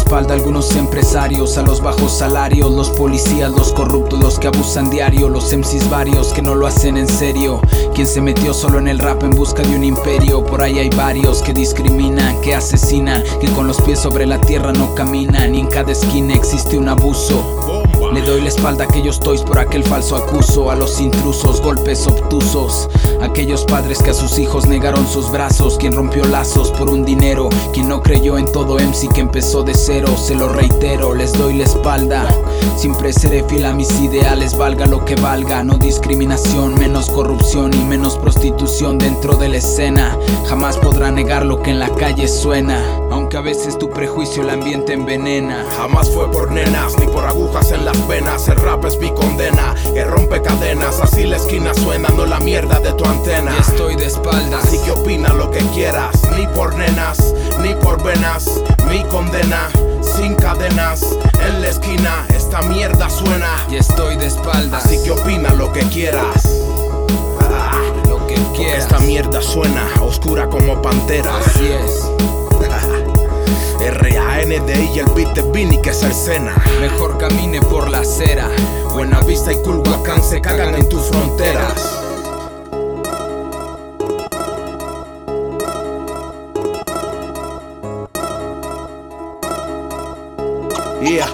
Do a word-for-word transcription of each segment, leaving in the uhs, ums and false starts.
espalda a algunos empresarios, a los bajos salarios, los policías, los corruptos, los que abusan diario, los M Cs varios que no lo hacen en serio. Quien se metió solo en el rap en busca de un imperio. Por ahí hay varios que discriminan, que asesinan, que con los pies sobre la tierra no caminan. Y en cada esquina existe un abuso. Le doy la espalda a aquellos toys por aquel falso acuso, a los intrusos, golpes obtusos, aquellos padres que a sus hijos negaron sus brazos, quien rompió lazos por un dinero, quien no creyó en todo M C que empezó de cero. Se lo reitero, les doy la espalda, siempre seré fiel a mis ideales, valga lo que valga. No discriminación, menos corrupción y menos prostitución dentro de la escena. Jamás podrá negar lo que en la calle suena, aunque a veces tu prejuicio el ambiente envenena. Jamás fue por nenas ni por agujas en las venas. El rap es mi condena, que rompe cadenas. Así la esquina suena, no la mierda de tu antena. Y estoy de espaldas, así que opina lo que quieras. Ni por nenas, ni por venas. Mi condena, sin cadenas. En la esquina, esta mierda suena. Y estoy de espaldas, así que opina lo que quieras. Ah, lo que quieras. Esta mierda suena, oscura como pantera. Así es. R A N D I y el beat de Vini que se escena. Mejor camine por la acera. Buenavista y Culhuacán se cagan en tus fronteras. Yeah.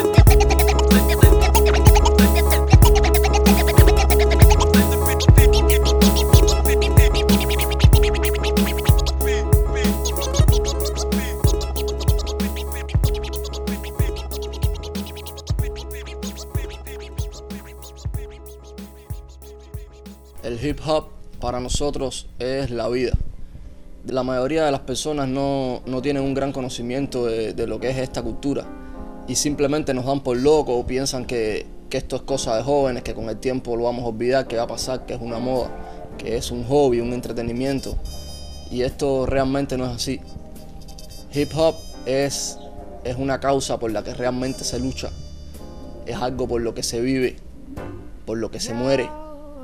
El hip hop para nosotros es la vida. La mayoría de las personas no, no tienen un gran conocimiento de, de lo que es esta cultura y simplemente nos dan por locos o piensan que, que esto es cosa de jóvenes, que con el tiempo lo vamos a olvidar, que va a pasar, que es una moda, que es un hobby, un entretenimiento, y esto realmente no es así. Hip hop es, es una causa por la que realmente se lucha, es algo por lo que se vive, por lo que se muere.